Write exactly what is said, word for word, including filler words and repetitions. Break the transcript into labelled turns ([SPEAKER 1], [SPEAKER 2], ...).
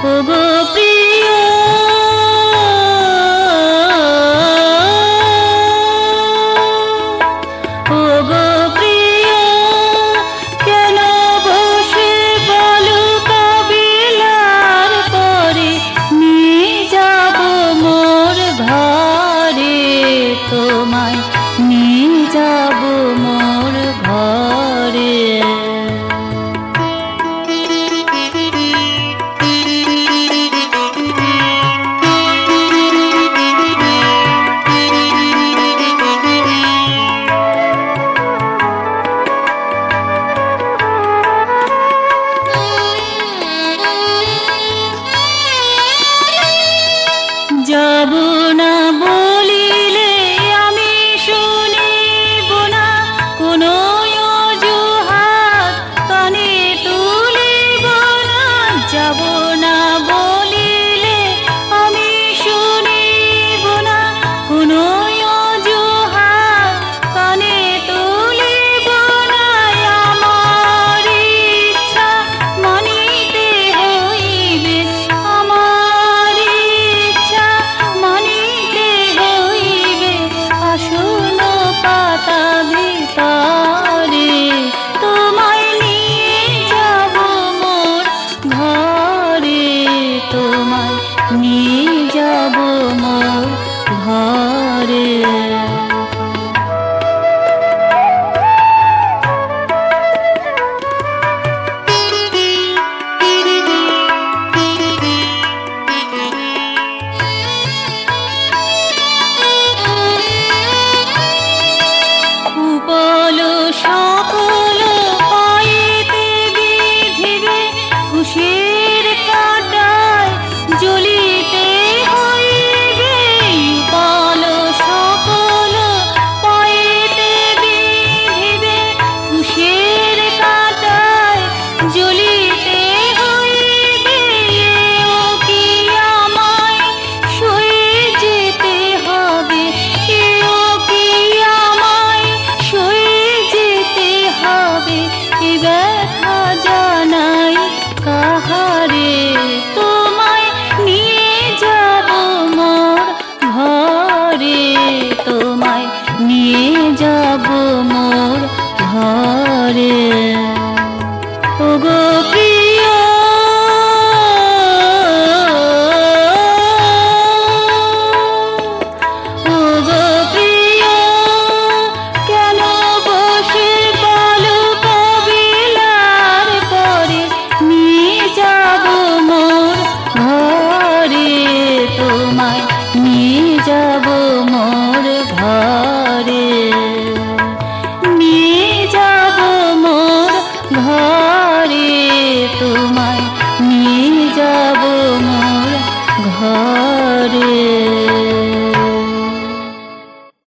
[SPEAKER 1] ওগো প্রিয় ওগো প্রিয় কেন বসে বলো কাবিলার পরে নিয়ে যাব মোর ঘরে তোমায় নিয়ে যাব মোর ঘরে যাব না বলিলে আমি শুনিব না কোনো অজুহাত কানে তুলিব না যাব না বলিলে আমি শুনিব না কোনো অজুহাত কানে তুলিব না আমার ইচ্ছা মানিতে হইবে আমার ইচ্ছা মানিতে হইবে আসন পাতা ভিতরে তোমায় নিয়ে যাব মোর ঘরে তোমায় নিয়ে যাব মোর ঘরে